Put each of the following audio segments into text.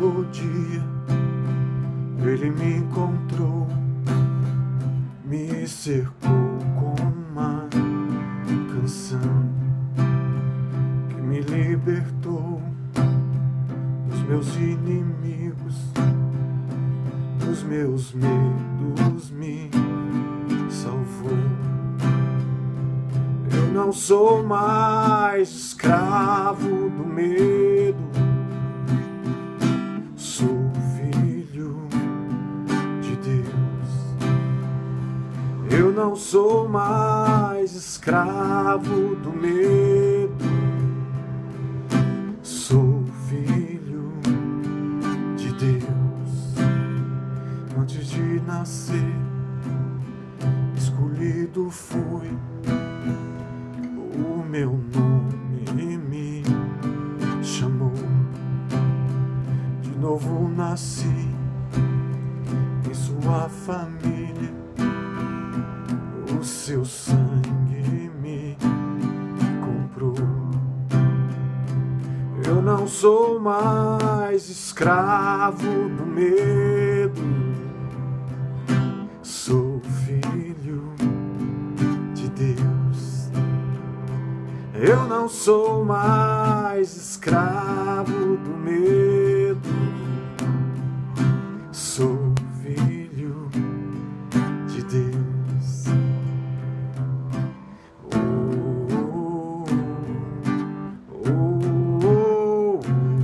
belo dia ele me encontrou, me cercou com uma canção que me libertou dos meus inimigos, dos meus medos, me salvou. Eu não sou mais escravo do medo, sou filho de Deus. Eu não sou mais escravo do medo, sou filho de Deus. Antes de nascer, escolhido fui, o meu nome me chamou. De novo nasci em sua família, o seu sangue me comprou. Eu não sou mais escravo do medo, sou filho de Deus. Eu não sou mais escravo do medo, sou filho de Deus. Oh, oh, oh,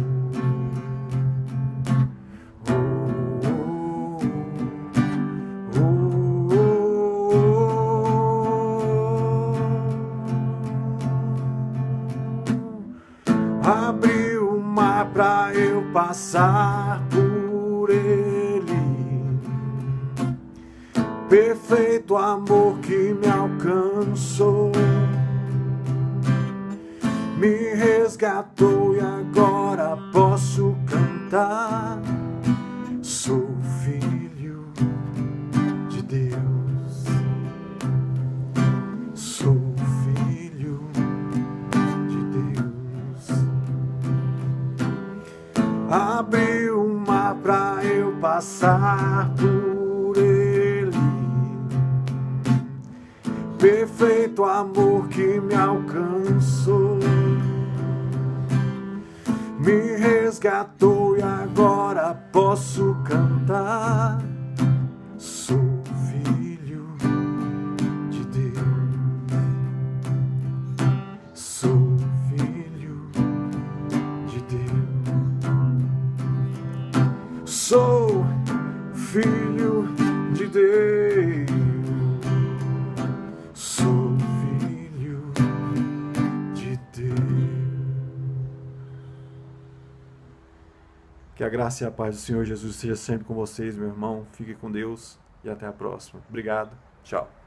abriu o mar pra eu passar por ele, perfeito amor que me alcançou, me resgatou e agora posso cantar. Sou filho de Deus, sou filho de Deus. Abriu o mar pra eu passar por ele, perfeito amor que me alcançou, me resgatou e agora posso cantar. Sou filho de Deus, sou filho de Deus, sou filho de Deus, sou filho de Deus. Que a graça e a paz do Senhor Jesus seja sempre com vocês, meu irmão. Fique com Deus e até a próxima. Obrigado. Tchau.